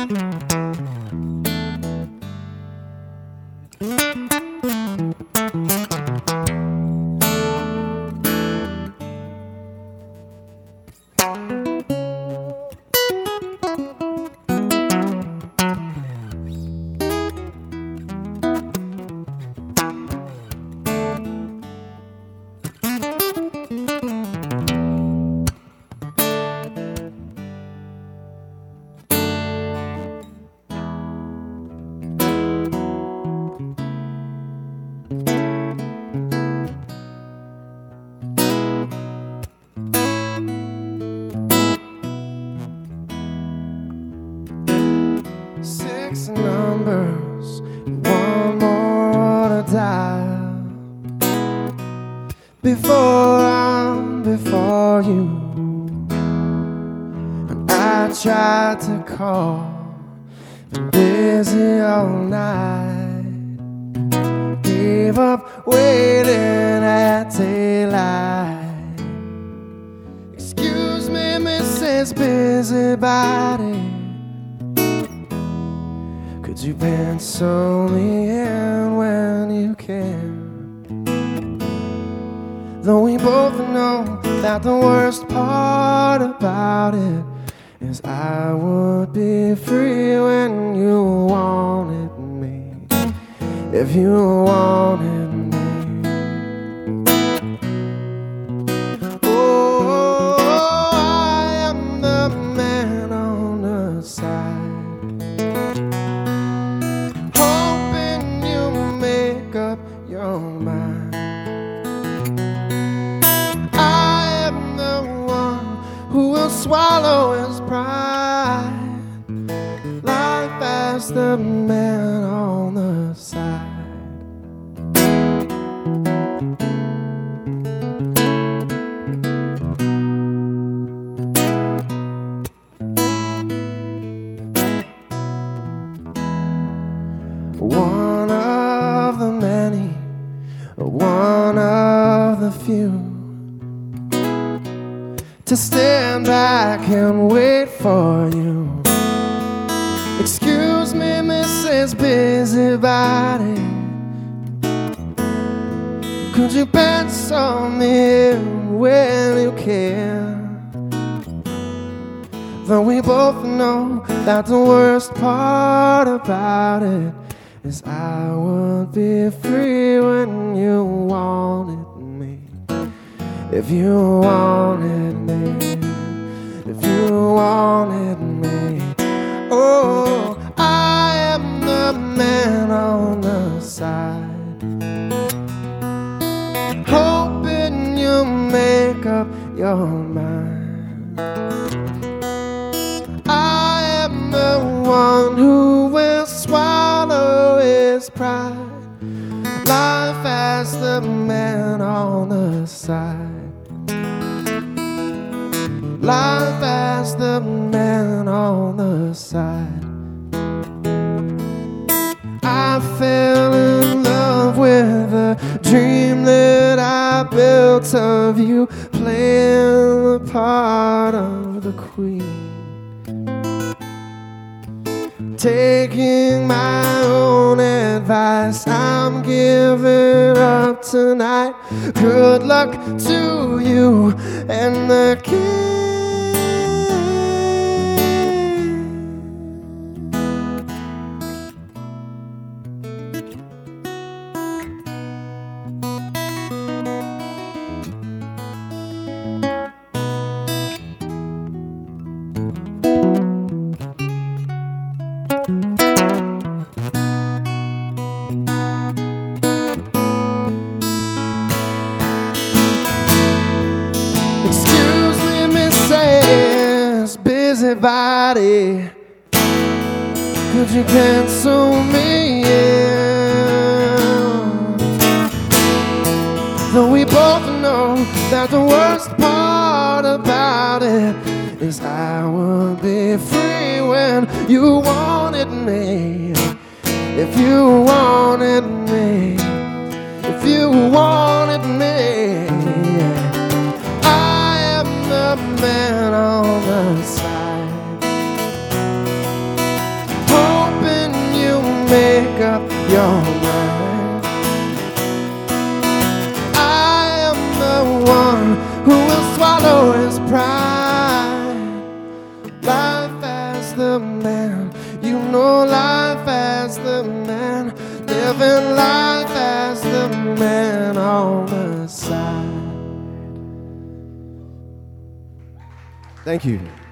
Six numbers, one more to dial before I'm before you. And I tried to call, been busy all night, gave up waiting at daylight. Excuse me, Mrs. Busybody, could you pencil me in when you can? Though we both know that the worst part about it is I would be free when you wanted me, if you wanted me. Oh, I am the man on the side, your mind. I am the one who will swallow his pride, life as the man on the side. One of the many, one of the few, to stand back and wait for you. Excuse me, Mrs. Busybody, could you pencil me in when you can? Though we both know that the worst part about it is I would be free when you wanted me, if you wanted me, if you wanted me. Oh, I am the man on the side, hoping you make up your mind. I am the one who will swallow his pride, life as the man on the side, life as the man on the side. I fell in love with a dream that I built of you, playing the part of the queen, taking my own advice. I'm giving up tonight. Good luck to you and the king. Excuse me, Mrs. Busybody, could you pencil me in? Though we both know that the worst part about it is I would be free when you wanted me, if you wanted me, if you wanted me. I am the man on the side, make up your mind. I am the one who will swallow his pride. Life as the man, you know life as the man, living life as the man on the side. Thank you.